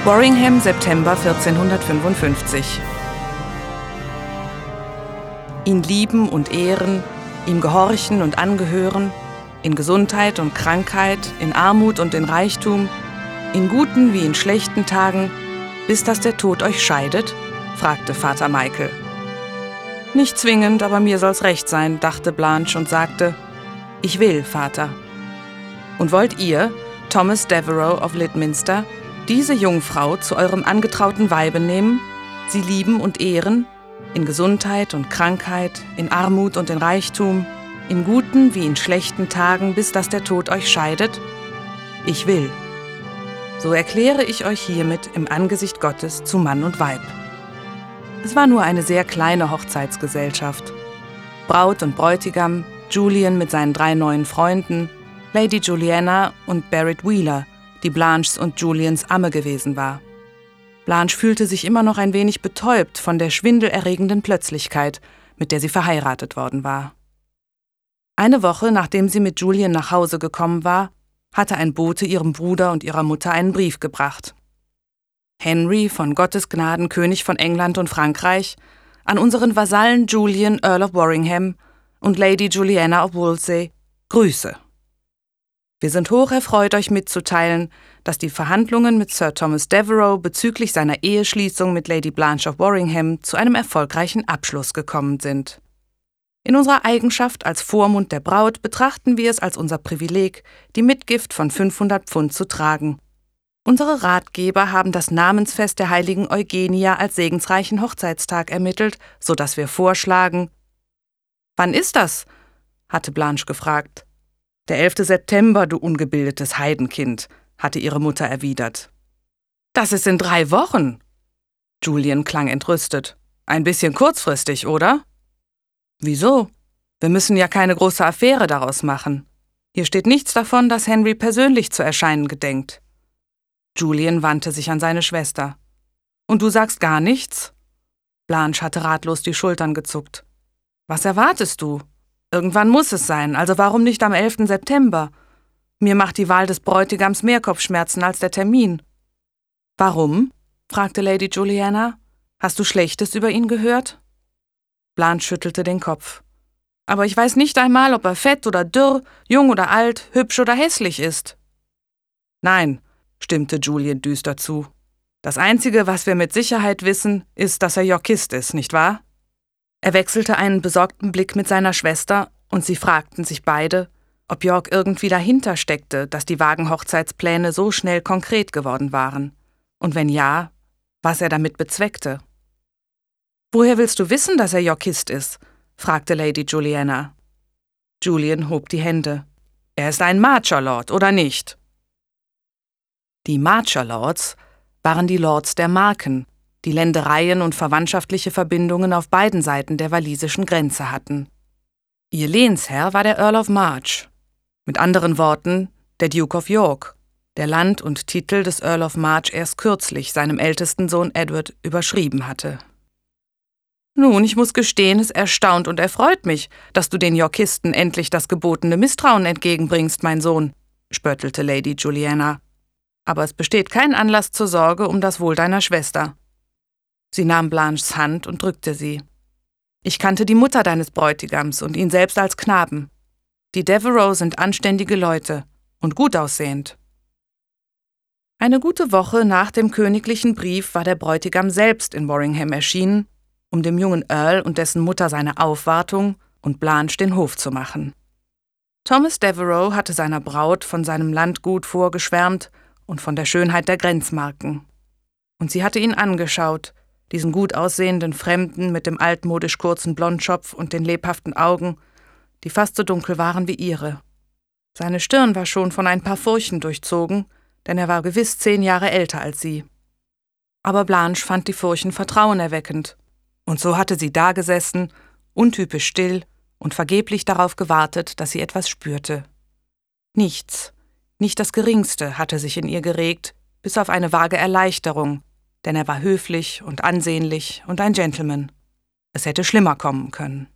Worringham, September 1455. Ihn lieben und ehren, ihm gehorchen und angehören, in Gesundheit und Krankheit, in Armut und in Reichtum, in guten wie in schlechten Tagen, bis dass der Tod euch scheidet? Fragte Vater Michael. Nicht zwingend, aber mir soll's recht sein, dachte Blanche und sagte, ich will, Vater. Und wollt ihr, Thomas Devereux of Lidminster, diese Jungfrau zu eurem angetrauten Weibe nehmen, sie lieben und ehren, in Gesundheit und Krankheit, in Armut und in Reichtum, in guten wie in schlechten Tagen, bis dass der Tod euch scheidet? Ich will. So erkläre ich euch hiermit im Angesicht Gottes zu Mann und Weib. Es war nur eine sehr kleine Hochzeitsgesellschaft. Braut und Bräutigam, Julian mit seinen 3 neuen Freunden, Lady Juliana und Barrett Wheeler, die Blanches und Julians Amme gewesen war. Blanche fühlte sich immer noch ein wenig betäubt von der schwindelerregenden Plötzlichkeit, mit der sie verheiratet worden war. Eine Woche, nachdem sie mit Julian nach Hause gekommen war, hatte ein Bote ihrem Bruder und ihrer Mutter einen Brief gebracht. Henry, von Gottes Gnaden König von England und Frankreich, an unseren Vasallen Julian, Earl of Worringham und Lady Juliana of Wolsey, Grüße. Wir sind hoch erfreut, euch mitzuteilen, dass die Verhandlungen mit Sir Thomas Devereux bezüglich seiner Eheschließung mit Lady Blanche of Worringham zu einem erfolgreichen Abschluss gekommen sind. In unserer Eigenschaft als Vormund der Braut betrachten wir es als unser Privileg, die Mitgift von 500 Pfund zu tragen. Unsere Ratgeber haben das Namensfest der heiligen Eugenia als segensreichen Hochzeitstag ermittelt, so dass wir vorschlagen. »Wann ist das?« hatte Blanche gefragt. »Der 11. September, du ungebildetes Heidenkind«, hatte ihre Mutter erwidert. »Das ist in 3 Wochen!« Julian klang entrüstet. »Ein bisschen kurzfristig, oder?« »Wieso? Wir müssen ja keine große Affäre daraus machen. Hier steht nichts davon, dass Henry persönlich zu erscheinen gedenkt.« Julian wandte sich an seine Schwester. »Und du sagst gar nichts?« Blanche hatte ratlos die Schultern gezuckt. »Was erwartest du? Irgendwann muss es sein, also warum nicht am 11. September? Mir macht die Wahl des Bräutigams mehr Kopfschmerzen als der Termin.« »Warum?« fragte Lady Juliana. »Hast du Schlechtes über ihn gehört?« Blanche schüttelte den Kopf. »Aber ich weiß nicht einmal, ob er fett oder dürr, jung oder alt, hübsch oder hässlich ist.« »Nein«, stimmte Julian düster zu. »Das Einzige, was wir mit Sicherheit wissen, ist, dass er Yorkist ist, nicht wahr?« Er wechselte einen besorgten Blick mit seiner Schwester, und sie fragten sich beide, ob York irgendwie dahinter steckte, dass die vagen Hochzeitspläne so schnell konkret geworden waren. Und wenn ja, was er damit bezweckte. »Woher willst du wissen, dass er Yorkist ist?« fragte Lady Juliana. Julian hob die Hände. »Er ist ein Marcher-Lord, oder nicht?« Die Marcher-Lords waren die Lords der Marken, die Ländereien und verwandtschaftliche Verbindungen auf beiden Seiten der walisischen Grenze hatten. Ihr Lehnsherr war der Earl of March, mit anderen Worten der Duke of York, der Land und Titel des Earl of March erst kürzlich seinem ältesten Sohn Edward überschrieben hatte. »Nun, ich muss gestehen, es erstaunt und erfreut mich, dass du den Yorkisten endlich das gebotene Misstrauen entgegenbringst, mein Sohn«, spöttelte Lady Juliana. »Aber es besteht kein Anlass zur Sorge um das Wohl deiner Schwester.« Sie nahm Blanches Hand und drückte sie. »Ich kannte die Mutter deines Bräutigams und ihn selbst als Knaben. Die Devereux sind anständige Leute und gut aussehend.« Eine gute Woche nach dem königlichen Brief war der Bräutigam selbst in Worringham erschienen, um dem jungen Earl und dessen Mutter seine Aufwartung und Blanche den Hof zu machen. Thomas Devereux hatte seiner Braut von seinem Landgut vorgeschwärmt und von der Schönheit der Grenzmarken. Und sie hatte ihn angeschaut, diesen gut aussehenden Fremden mit dem altmodisch kurzen Blondschopf und den lebhaften Augen, die fast so dunkel waren wie ihre. Seine Stirn war schon von ein paar Furchen durchzogen, denn er war gewiss 10 Jahre älter als sie. Aber Blanche fand die Furchen vertrauenerweckend, und so hatte sie dagesessen, untypisch still und vergeblich darauf gewartet, dass sie etwas spürte. Nichts, nicht das Geringste hatte sich in ihr geregt, bis auf eine vage Erleichterung, denn er war höflich und ansehnlich und ein Gentleman. Es hätte schlimmer kommen können.